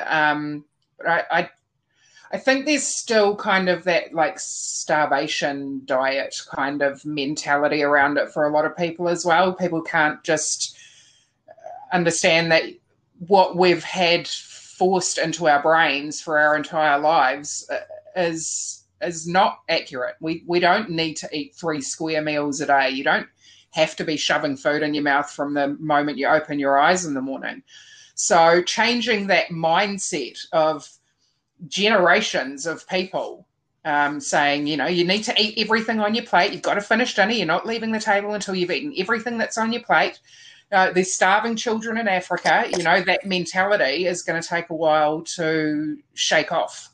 But I think there's still kind of that like starvation diet kind of mentality around it for a lot of people as well. People can't just understand that what we've had forced into our brains for our entire lives is not accurate. We don't need to eat 3 square meals a day. You don't have to be shoving food in your mouth from the moment you open your eyes in the morning. So changing that mindset of generations of people saying, you need to eat everything on your plate. You've got to finish dinner. You're not leaving the table until you've eaten everything that's on your plate. There's starving children in Africa. That mentality is going to take a while to shake off.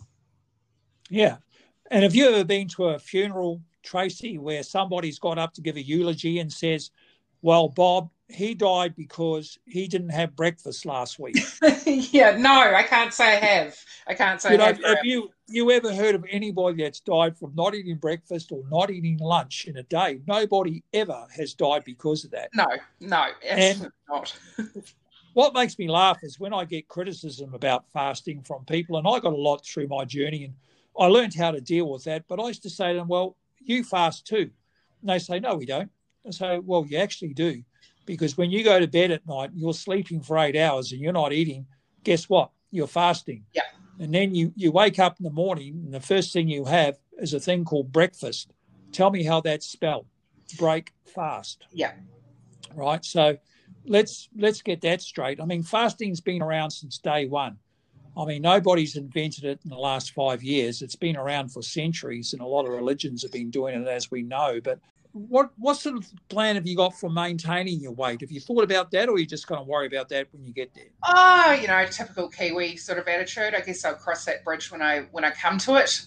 Yeah. And have you ever been to a funeral, Tracy, where somebody's got up to give a eulogy and says, well, Bob, he died because he didn't have breakfast last week? Yeah, no, I can't say I have. Have you ever heard of anybody that's died from not eating breakfast or not eating lunch in a day? Nobody ever has died because of that. No, it's not. What makes me laugh is when I get criticism about fasting from people, and I got a lot through my journey, and I learned how to deal with that. But I used to say to them, well, you fast too. And they say, no, we don't. I say, well, you actually do. Because when you go to bed at night, you're sleeping for 8 hours and you're not eating, guess what? You're fasting. Yeah. And then you wake up in the morning and the first thing you have is a thing called breakfast. Tell me how that's spelled. Break fast. Yeah. Right. So let's get that straight. I mean, fasting's been around since day one. I mean, nobody's invented it in the last 5 years. It's been around for centuries, and a lot of religions have been doing it, as we know. But what sort of plan have you got for maintaining your weight? Have you thought about that, or are you just going to worry about that when you get there? Oh, typical Kiwi sort of attitude. I guess I'll cross that bridge when I come to it.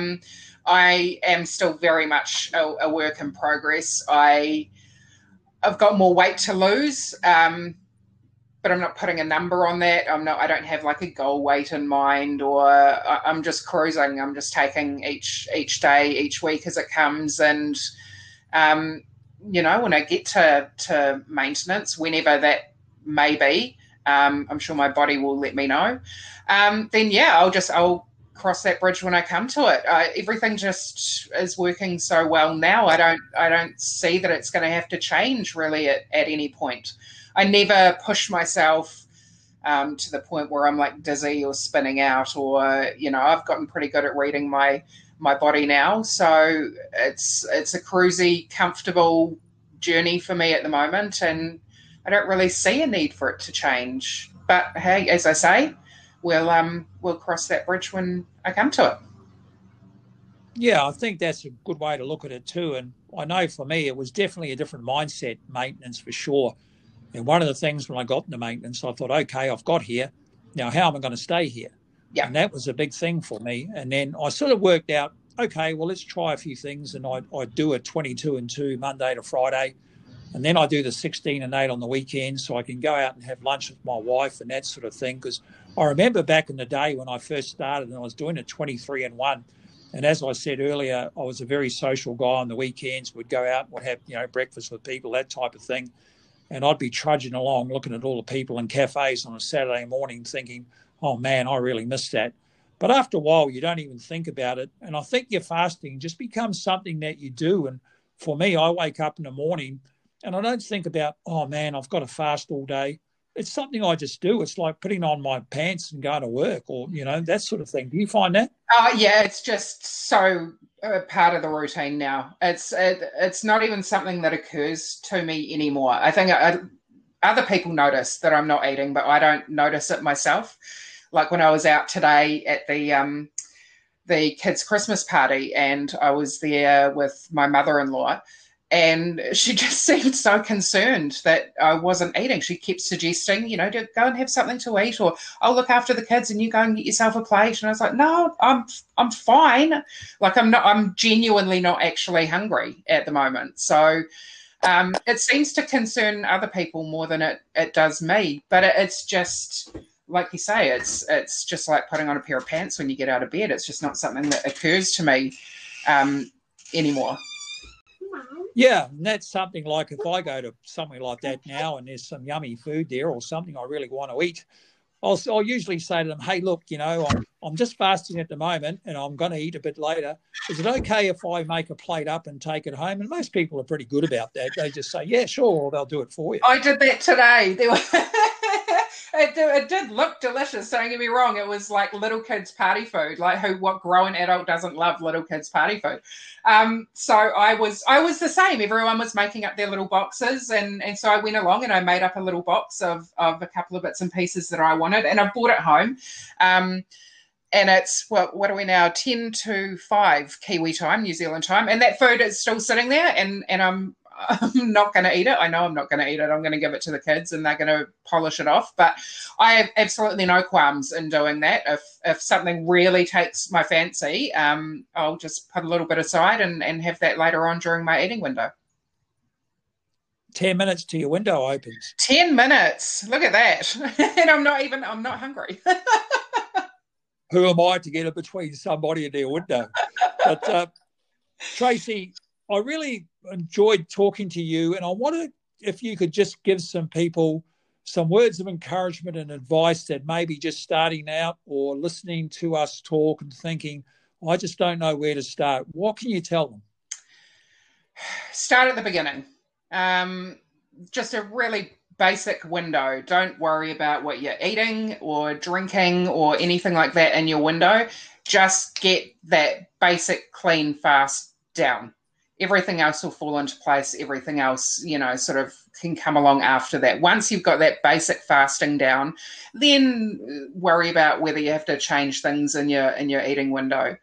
I am still very much a work in progress. I've got more weight to lose, but I'm not putting a number on that. I don't have like a goal weight in mind, or I'm just cruising. I'm just taking each day, each week as it comes, and when I get to maintenance, whenever that may be, I'm sure my body will let me know. Then yeah, I'll cross that bridge when I come to it. Everything just is working so well now. I don't see that it's going to have to change really at any point. I never push myself to the point where I'm like dizzy or spinning out, or I've gotten pretty good at reading my body now. So it's a cruisy, comfortable journey for me at the moment, and I don't really see a need for it to change. But hey, as I say, we'll cross that bridge when I come to it. Yeah, I think that's a good way to look at it too. And I know for me, it was definitely a different mindset, maintenance for sure. And one of the things when I got into maintenance, I thought, okay, I've got here. Now, how am I going to stay here? Yeah. And that was a big thing for me. And then I sort of worked out, okay, well, let's try a few things. And I do a 22 and 2 Monday to Friday. And then I do the 16 and 8 on the weekends, so I can go out and have lunch with my wife and that sort of thing. Because I remember back in the day when I first started and I was doing a 23 and 1. And as I said earlier, I was a very social guy on the weekends. We'd go out and would have, breakfast with people, that type of thing. And I'd be trudging along looking at all the people in cafes on a Saturday morning thinking, oh, man, I really miss that. But after a while, you don't even think about it. And I think your fasting just becomes something that you do. And for me, I wake up in the morning and I don't think about, oh, man, I've got to fast all day. It's something I just do. It's like putting on my pants and going to work or, that sort of thing. Do you find that? Yeah, it's just so part of the routine now. It's not even something that occurs to me anymore. I think other people notice that I'm not eating, but I don't notice it myself. Like when I was out today at the kids' Christmas party and I was there with my mother-in-law, and she just seemed so concerned that I wasn't eating. She kept suggesting, to go and have something to eat, or I'll look after the kids and you go and get yourself a plate. And I was like, no, I'm fine. Like I'm genuinely not actually hungry at the moment. So it seems to concern other people more than it does me. But it's just, like you say, it's just like putting on a pair of pants when you get out of bed. It's just not something that occurs to me anymore. Yeah, and that's something like if I go to somewhere like that now and there's some yummy food there or something I really want to eat, I'll usually say to them, hey, look, I'm just fasting at the moment and I'm going to eat a bit later. Is it okay if I make a plate up and take it home? And most people are pretty good about that. They just say, yeah, sure, or they'll do it for you. I did that today. It did look delicious, don't get me wrong. It was like little kids' party food, like what grown adult doesn't love little kids' party food? So I was the same. Everyone was making up their little boxes, and so I went along and I made up a little box of a couple of bits and pieces that I wanted, and I brought it home. And it's, what are we now, 10 to 5 Kiwi time, New Zealand time, and that food is still sitting there, and I'm not going to eat it. I know I'm not going to eat it. I'm going to give it to the kids and they're going to polish it off. But I have absolutely no qualms in doing that. If something really takes my fancy, I'll just put a little bit aside and have that later on during my eating window. 10 minutes till your window opens. 10 minutes. Look at that. And I'm not hungry. Who am I to get it between somebody and their window? But Tracy, I really enjoyed talking to you, and I wonder if you could just give some people some words of encouragement and advice that maybe just starting out or listening to us talk and thinking, I just don't know where to start. What can you tell them? Start at the beginning. Just a really basic window. Don't worry about what you're eating or drinking or anything like that in your window. Just get that basic clean fast down. Everything else will fall into place. Everything else, sort of can come along after that. Once you've got that basic fasting down, then worry about whether you have to change things in your eating window.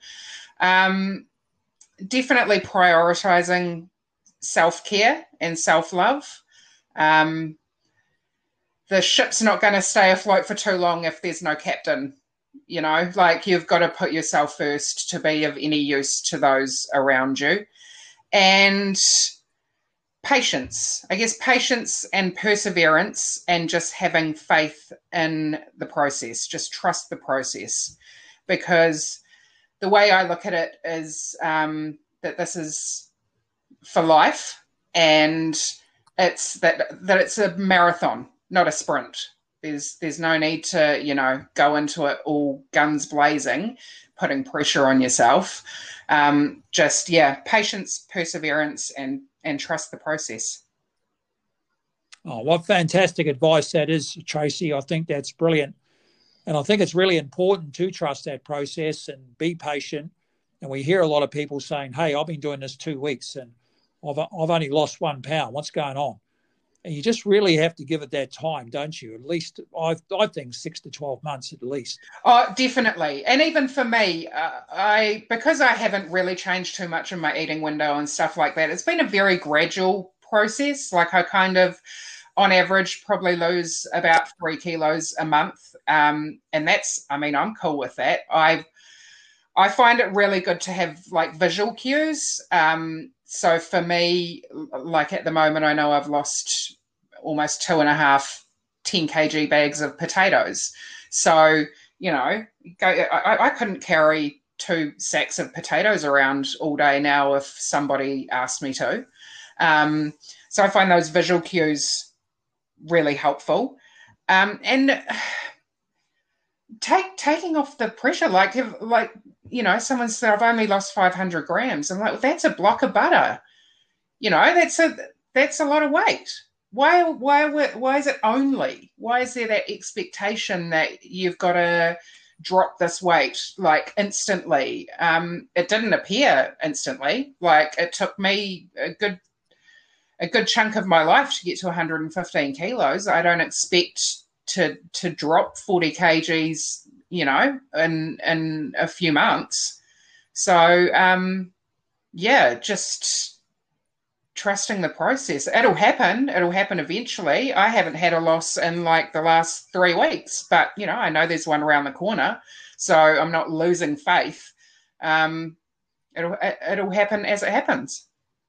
Definitely prioritizing self-care and self-love. The ship's not going to stay afloat for too long if there's no captain. Like you've got to put yourself first to be of any use to those around you. And patience, I guess, patience and perseverance, and just having faith in the process. Just trust the process, because the way I look at it is that this is for life. and it's that it's a marathon, not a sprint. There's no need to, go into it all guns blazing, putting pressure on yourself. Patience, perseverance, and trust the process. Oh, what fantastic advice that is, Tracy. I think that's brilliant. And I think it's really important to trust that process and be patient. And we hear a lot of people saying, hey, I've been doing this 2 weeks and I've only lost 1 pound. What's going on? And you just really have to give it that time, don't you? At least I think 6 to 12 months at least. Oh, definitely. And even for me, because I haven't really changed too much in my eating window and stuff like that, it's been a very gradual process. Like I kind of, on average, probably lose about 3 kilos a month. And I'm cool with that. I find it really good to have like visual cues. So for me, like at the moment, I know I've lost almost 2.5 10 kg bags of potatoes. So, I couldn't carry 2 sacks of potatoes around all day now if somebody asked me to. So I find those visual cues really helpful. And taking off the pressure, someone said, I've only lost 500 grams. I'm like, well, that's a block of butter. That's a lot of weight. Why is it only? Why is there that expectation that you've got to drop this weight like instantly? It didn't appear instantly. Like it took me a good chunk of my life to get to 115 kilos. I don't expect to drop 40 kgs, in a few months. So, just trusting the process. It'll happen eventually. I haven't had a loss in like the last 3 weeks, but I know there's one around the corner, so I'm not losing faith. It'll happen as it happens.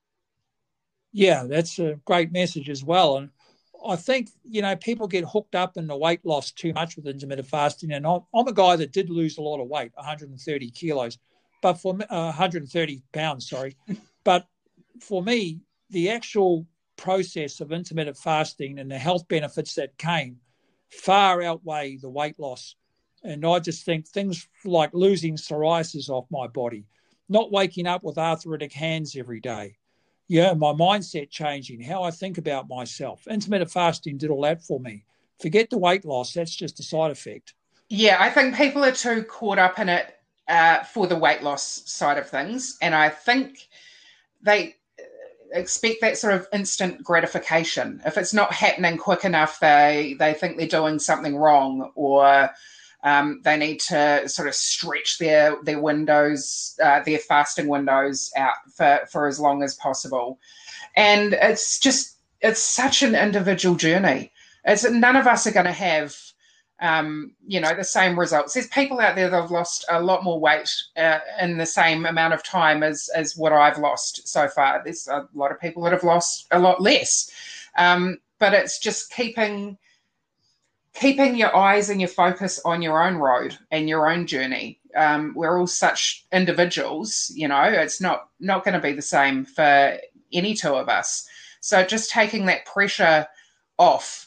Yeah, that's a great message as well. And I think, people get hooked up in the weight loss too much with intermittent fasting. And I'm a guy that did lose a lot of weight, 130 kilos, but for 130 pounds, sorry. But for me, the actual process of intermittent fasting and the health benefits that came far outweigh the weight loss. And I just think things like losing psoriasis off my body, not waking up with arthritic hands every day, my mindset changing, how I think about myself. Intermittent fasting did all that for me. Forget the weight loss. That's just a side effect. Yeah, I think people are too caught up in it for the weight loss side of things. And I think they expect that sort of instant gratification. If it's not happening quick enough, they think they're doing something wrong, or they need to sort of stretch their windows, their fasting windows out for as long as possible. And it's such an individual journey. None of us are going to have, the same results. There's people out there that have lost a lot more weight in the same amount of time as what I've lost so far. There's a lot of people that have lost a lot less. But it's just keeping your eyes and your focus on your own road and your own journey. We're all such individuals, it's not going to be the same for any two of us. So just taking that pressure off.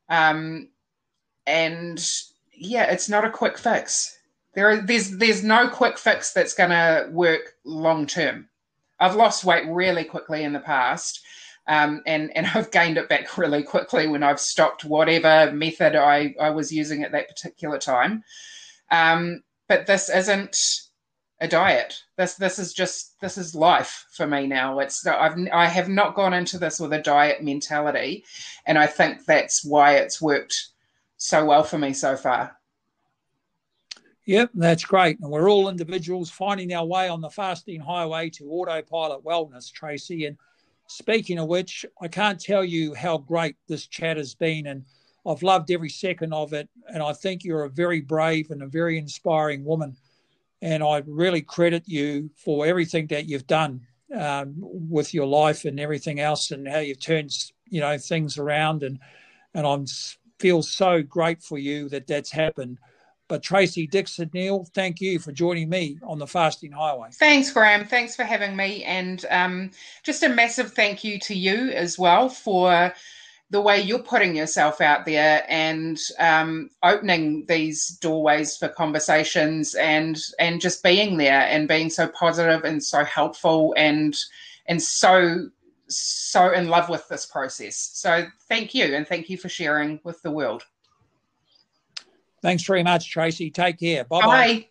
It's not a quick fix. There's no quick fix that's going to work long term. I've lost weight really quickly in the past. And I've gained it back really quickly when I've stopped whatever method I was using at that particular time. But this isn't a diet. This is life for me now. I have not gone into this with a diet mentality, and I think that's why it's worked so well for me so far. Yep, that's great. And we're all individuals finding our way on the fasting highway to autopilot wellness, Tracy. And speaking of which, I can't tell you how great this chat has been, and I've loved every second of it. And I think you're a very brave and a very inspiring woman. And I really credit you for everything that you've done with your life and everything else, and how you've turned, things around. And I feel so great for you that that's happened. But Tracy Dixon-Neal, thank you for joining me on the Fasting Highway. Thanks, Graham. Thanks for having me. And just a massive thank you to you as well for the way you're putting yourself out there and opening these doorways for conversations and just being there and being so positive and so helpful and so in love with this process. So thank you, and thank you for sharing with the world. Thanks very much, Tracy. Take care. Bye-bye.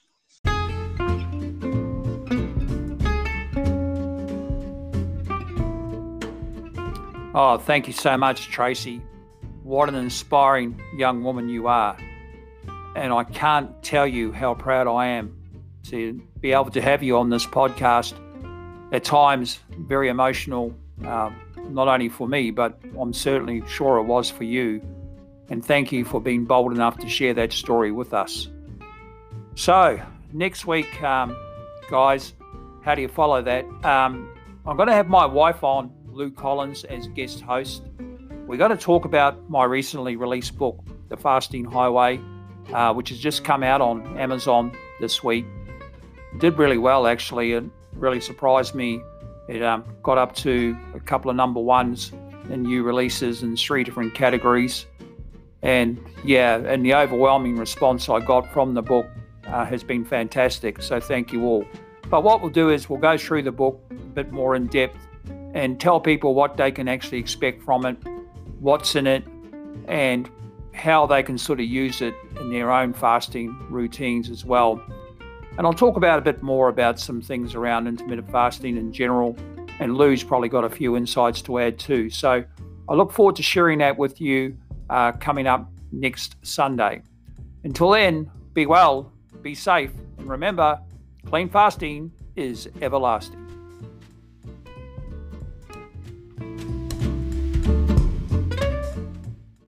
Oh, thank you so much, Tracy. What an inspiring young woman you are. And I can't tell you how proud I am to be able to have you on this podcast. At times, very emotional, not only for me, but I'm certainly sure it was for you. And thank you for being bold enough to share that story with us. So, next week, guys, how do you follow that? I'm going to have my wife on, Lou Collins, as guest host. We're going to talk about my recently released book, The Fasting Highway, which has just come out on Amazon this week. It did really well, actually. It really surprised me. It got up to a couple of number ones in new releases in 3 different categories. And the overwhelming response I got from the book has been fantastic. So thank you all. But what we'll do is we'll go through the book a bit more in depth and tell people what they can actually expect from it, what's in it, and how they can sort of use it in their own fasting routines as well. And I'll talk about a bit more about some things around intermittent fasting in general, and Lou's probably got a few insights to add too. So I look forward to sharing that with you coming up next Sunday. Until then, be well, be safe, and remember, clean fasting is everlasting.